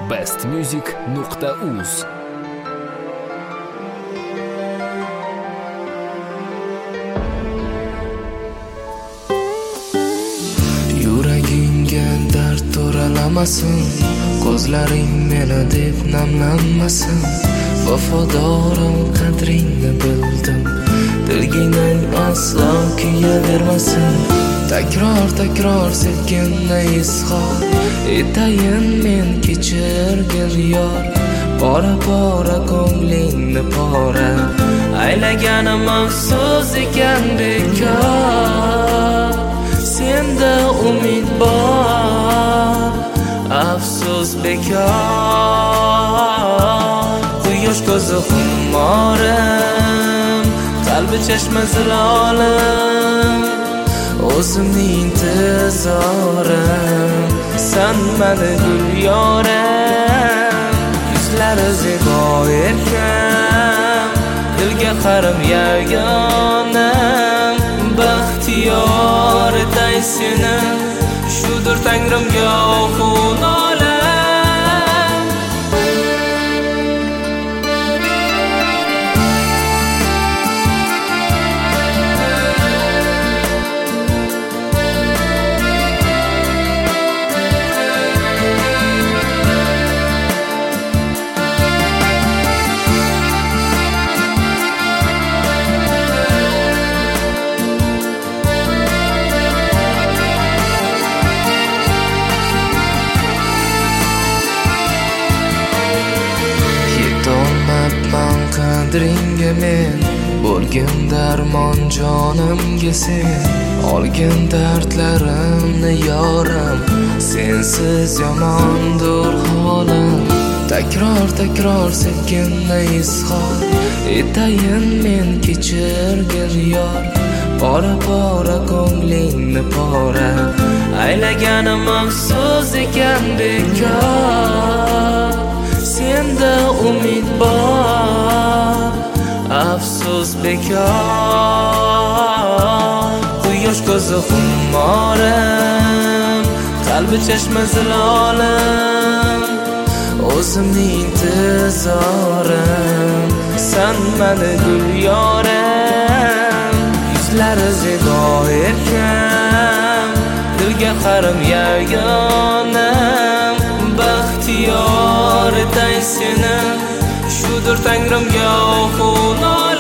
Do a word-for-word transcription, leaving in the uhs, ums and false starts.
best music nuqta uz. Yuragingga dard to'ralamasin, ko'zlaring meni deb namlanmasin. Vafodorim qadringni bildim, dilginang aslo kuyavermasin. Takror takror sevgimni izhor etayin men, kechirgin yor. Pora pora ko'nglingni pora aylaganim afsus ekan bekor. Senda umid bor, afsus bekor. Quyosh ko'zi xumorim, qalbi chashma zilolim, o'zimni intizorim, san mani gul yorim. Yuzlari zebo erkam, dilga qarim yagonam, baxtiyor etay seni, shudir tangrimga oxun olam. Yetolmabman qadringga men, bo'lgin darmon jonimga sen. Olgin dardlarimni yorim, sensiz yomondir holim. Takror takror sevgimni izhor etayin men, kechirgin yor. Pora pora ko'nglingni pora aylaganim afsus ekan bekor. Senda umid bor, afsus bekor. Quyosh ko'zi xumorim, qalbi chashma zilolim, o'zimni intizorim, san mani gul yorim. Yuzlari zebo erkam, dilga qarim yagonam, baxtiyor etay seni, shudir tangrimga oxun olam.